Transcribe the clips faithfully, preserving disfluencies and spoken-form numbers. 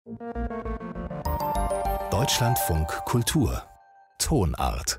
Deutschlandfunk Kultur Tonart.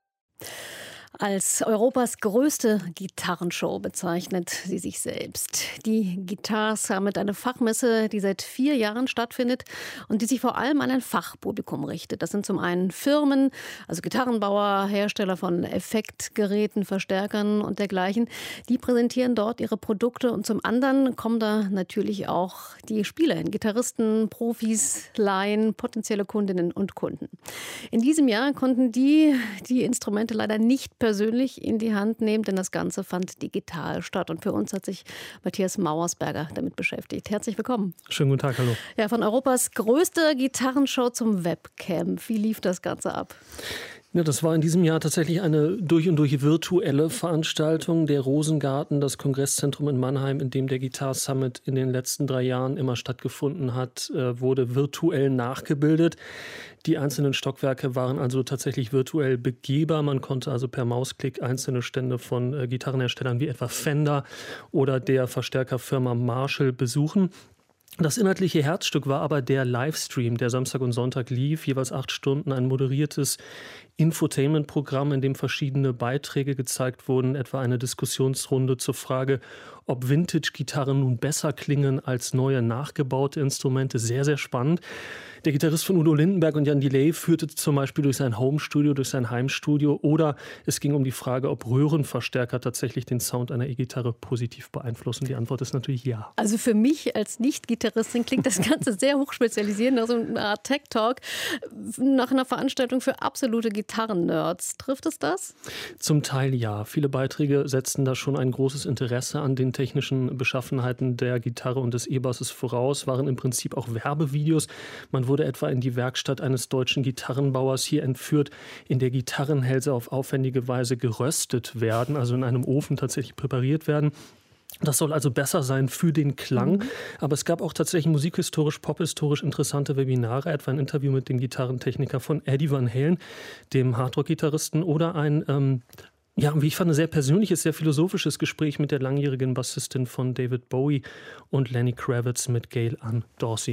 Als Europas größte Gitarrenshow bezeichnet sie sich selbst. Die Guitar Summit, eine Fachmesse, die seit vier Jahren stattfindet und die sich vor allem an ein Fachpublikum richtet. Das sind zum einen Firmen, also Gitarrenbauer, Hersteller von Effektgeräten, Verstärkern und dergleichen. Die präsentieren dort ihre Produkte und zum anderen kommen da natürlich auch die Spieler hin, Gitarristen, Profis, Laien, potenzielle Kundinnen und Kunden. In diesem Jahr konnten die die Instrumente leider nicht persönlich in die Hand nehmen, denn das Ganze fand digital statt. Und für uns hat sich Matthias Mauersberger damit beschäftigt. Herzlich willkommen. Schönen guten Tag, hallo. Ja, von Europas größter Gitarrenshow zum Webcamp. Wie lief das Ganze ab? Ja, das war in diesem Jahr tatsächlich eine durch und durch virtuelle Veranstaltung. Der Rosengarten, das Kongresszentrum in Mannheim, in dem der Guitar Summit in den letzten drei Jahren immer stattgefunden hat, wurde virtuell nachgebildet. Die einzelnen Stockwerke waren also tatsächlich virtuell begehbar. Man konnte also per Mausklick einzelne Stände von Gitarrenherstellern wie etwa Fender oder der Verstärkerfirma Marshall besuchen. Das inhaltliche Herzstück war aber der Livestream, der Samstag und Sonntag lief, jeweils acht Stunden, ein moderiertes Infotainment-Programm, in dem verschiedene Beiträge gezeigt wurden, etwa eine Diskussionsrunde zur Frage, ob Vintage-Gitarren nun besser klingen als neue nachgebaute Instrumente. Sehr, sehr spannend. Der Gitarrist von Udo Lindenberg und Jan Delay führte zum Beispiel durch sein Homestudio, durch sein Heimstudio, oder es ging um die Frage, ob Röhrenverstärker tatsächlich den Sound einer E-Gitarre positiv beeinflussen. Die Antwort ist natürlich ja. Also für mich als Nicht-Gitarristin klingt das Ganze sehr hochspezialisiert, nach so einer Art Tech-Talk, nach einer Veranstaltung für absolute Gitarren-Nerds. Trifft es das? Zum Teil ja. Viele Beiträge setzten da schon ein großes Interesse an den technischen Beschaffenheiten der Gitarre und des E-Basses voraus, waren im Prinzip auch Werbevideos. Man wurde etwa in die Werkstatt eines deutschen Gitarrenbauers hier entführt, in der Gitarrenhälse auf aufwendige Weise geröstet werden, also in einem Ofen tatsächlich präpariert werden. Das soll also besser sein für den Klang. Mhm. Aber es gab auch tatsächlich musikhistorisch, pophistorisch interessante Webinare, etwa ein Interview mit dem Gitarrentechniker von Eddie Van Halen, dem Hardrock-Gitarristen, oder ein ähm, ja, wie ich fand, ein sehr persönliches, sehr philosophisches Gespräch mit der langjährigen Bassistin von David Bowie und Lenny Kravitz mit Gail Ann Dorsey.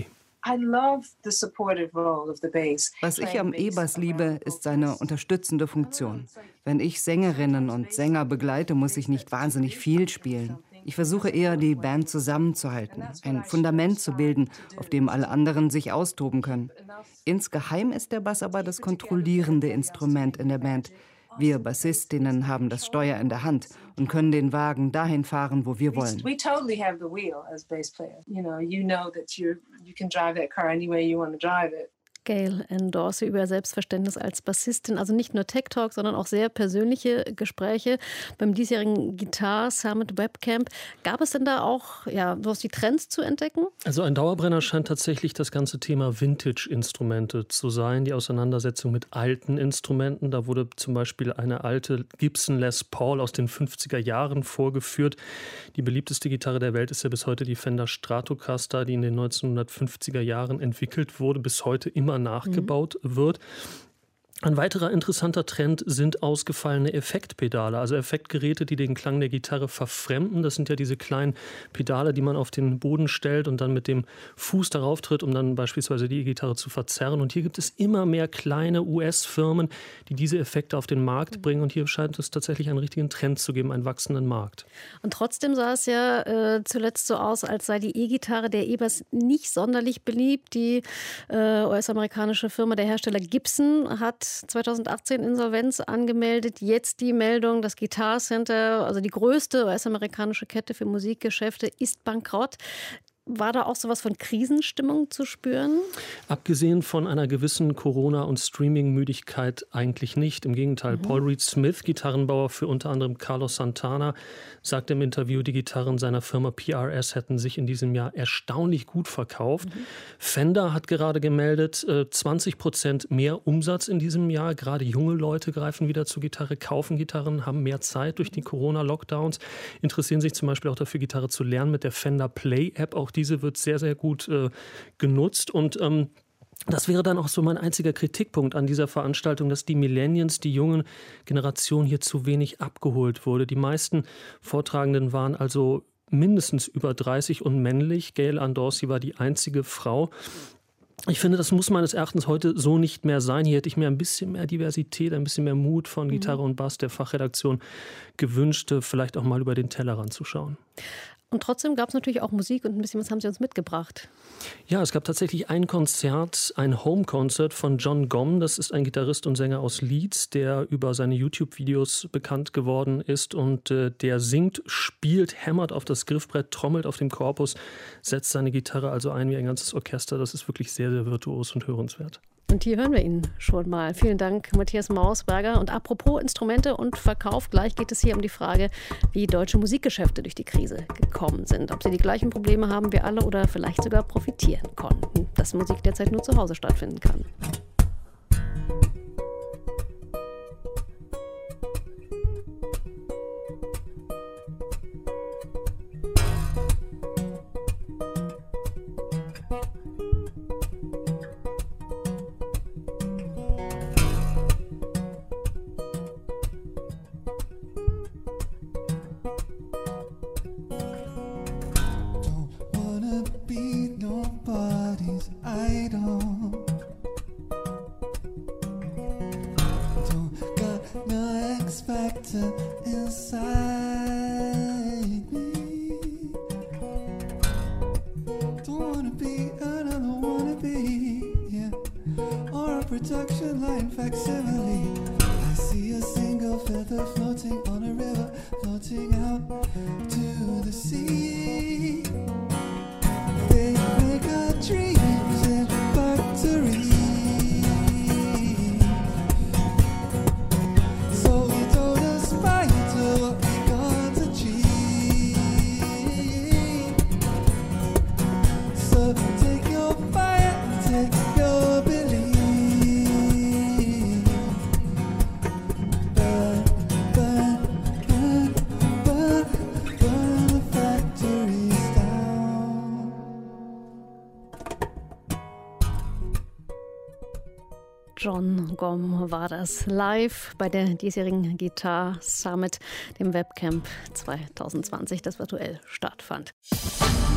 Was ich am E-Bass liebe, ist seine unterstützende Funktion. Wenn ich Sängerinnen und Sänger begleite, muss ich nicht wahnsinnig viel spielen. Ich versuche eher, die Band zusammenzuhalten, ein Fundament zu bilden, auf dem alle anderen sich austoben können. Insgeheim ist der Bass aber das kontrollierende Instrument in der Band. Wir Bassistinnen haben das Steuer in der Hand und können den Wagen dahin fahren, wo wir wollen. We totally have the wheel as bass player. You know, you know that you're you can drive that car any way you want to drive it. Gail Ann Dorsey über Selbstverständnis als Bassistin. Also nicht nur Tech Talk, sondern auch sehr persönliche Gespräche beim diesjährigen Guitar Summit Webcamp. Gab es denn da auch ja, sowas wie Trends zu entdecken? Also ein Dauerbrenner scheint tatsächlich das ganze Thema Vintage-Instrumente zu sein. Die Auseinandersetzung mit alten Instrumenten. Da wurde zum Beispiel eine alte Gibson Les Paul aus den fünfziger Jahren vorgeführt. Die beliebteste Gitarre der Welt ist ja bis heute die Fender Stratocaster, die in den neunzehnhundertfünfziger Jahren entwickelt wurde, bis heute immer nachgebaut mhm. wird. Ein weiterer interessanter Trend sind ausgefallene Effektpedale, also Effektgeräte, die den Klang der Gitarre verfremden. Das sind ja diese kleinen Pedale, die man auf den Boden stellt und dann mit dem Fuß darauf tritt, um dann beispielsweise die E-Gitarre zu verzerren. Und hier gibt es immer mehr kleine U S-Firmen, die diese Effekte auf den Markt bringen. Und hier scheint es tatsächlich einen richtigen Trend zu geben, einen wachsenden Markt. Und trotzdem sah es ja äh, zuletzt so aus, als sei die E-Gitarre, der E-Bass, nicht sonderlich beliebt. Die äh, U S-amerikanische Firma, der Hersteller Gibson, hat zweitausendachtzehn Insolvenz angemeldet. Jetzt die Meldung, das Guitar Center, also die größte U S-amerikanische Kette für Musikgeschäfte, ist bankrott. War da auch sowas von Krisenstimmung zu spüren? Abgesehen von einer gewissen Corona- und Streaming-Müdigkeit eigentlich nicht. Im Gegenteil, mhm. Paul Reed Smith, Gitarrenbauer für unter anderem Carlos Santana, sagte im Interview, die Gitarren seiner Firma P R S hätten sich in diesem Jahr erstaunlich gut verkauft. Mhm. Fender hat gerade gemeldet, zwanzig Prozent mehr Umsatz in diesem Jahr. Gerade junge Leute greifen wieder zur Gitarre, kaufen Gitarren, haben mehr Zeit durch die Corona-Lockdowns, interessieren sich zum Beispiel auch dafür, Gitarre zu lernen mit der Fender Play-App. Auch diese wird sehr, sehr gut äh, genutzt und ähm, das wäre dann auch so mein einziger Kritikpunkt an dieser Veranstaltung, dass die Millennials, die jungen Generation hier zu wenig abgeholt wurde. Die meisten Vortragenden waren also mindestens über dreißig und männlich. Gail Ann Dorsey war die einzige Frau. Ich finde, das muss meines Erachtens heute so nicht mehr sein. Hier hätte ich mir ein bisschen mehr Diversität, ein bisschen mehr Mut von Gitarre und Bass der Fachredaktion gewünscht, vielleicht auch mal über den Tellerrand zu schauen. Und trotzdem gab es natürlich auch Musik und ein bisschen was haben Sie uns mitgebracht. Ja, es gab tatsächlich ein Konzert, ein Home-Concert von John Gomm. Das ist ein Gitarrist und Sänger aus Leeds, der über seine YouTube-Videos bekannt geworden ist. Und äh, der singt, spielt, hämmert auf das Griffbrett, trommelt auf dem Korpus, setzt seine Gitarre also ein wie ein ganzes Orchester. Das ist wirklich sehr, sehr virtuos und hörenswert. Und hier hören wir ihn schon mal. Vielen Dank, Matthias Mausberger. Und apropos Instrumente und Verkauf, gleich geht es hier um die Frage, wie deutsche Musikgeschäfte durch die Krise gekommen sind. Ob sie die gleichen Probleme haben wie alle oder vielleicht sogar profitieren konnten, dass Musik derzeit nur zu Hause stattfinden kann. Production line facsimile. I see a single feather floating on a river, floating out to the sea. They make our dreams in factories. So we don't aspire to what we can't achieve. So take your fire, take your belief. John Gomm war das live bei der diesjährigen Guitar Summit, dem Webcamp zwanzig zwanzig, das virtuell stattfand.